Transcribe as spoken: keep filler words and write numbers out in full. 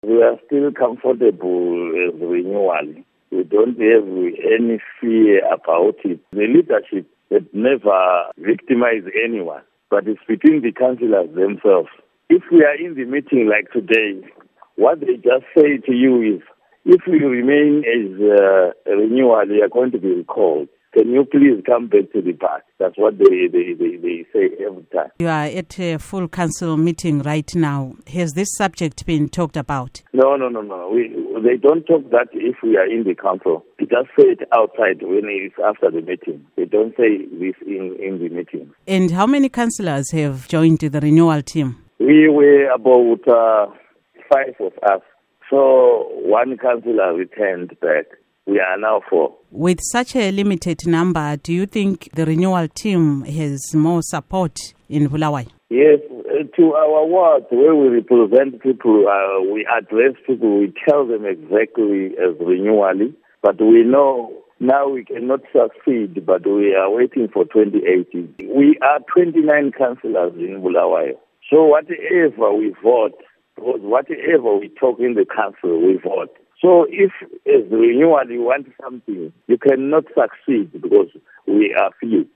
We are still comfortable as renewal. We don't have any fear about it. The leadership had never victimized anyone, but it's between the councillors themselves. If we are in the meeting like today, what they just say to you is, if you remain as uh, a renewal, you are going to be recalled. Can you please come back to the party? That's what they, they, they, they say every time. You are at a full council meeting right now. Has this subject been talked about? No, no, no, no. We, they don't talk that if we are in the council. They just say it outside when it's after the meeting. They don't say this in, in the meeting. And how many councillors have joined the renewal team? We were about uh, five of us. So one councillor returned back. We are now four. With such a limited number, do you think the renewal team has more support in Bulawayo? Yes, to our ward, where we represent people, uh, we address people, we tell them exactly as renewally, but we know now we cannot succeed, but we are waiting for twenty eighteen. We are twenty-nine councillors in Bulawayo. So whatever we vote, whatever we talk in the council, we vote. So if as renewal you want something, you cannot succeed because we are few.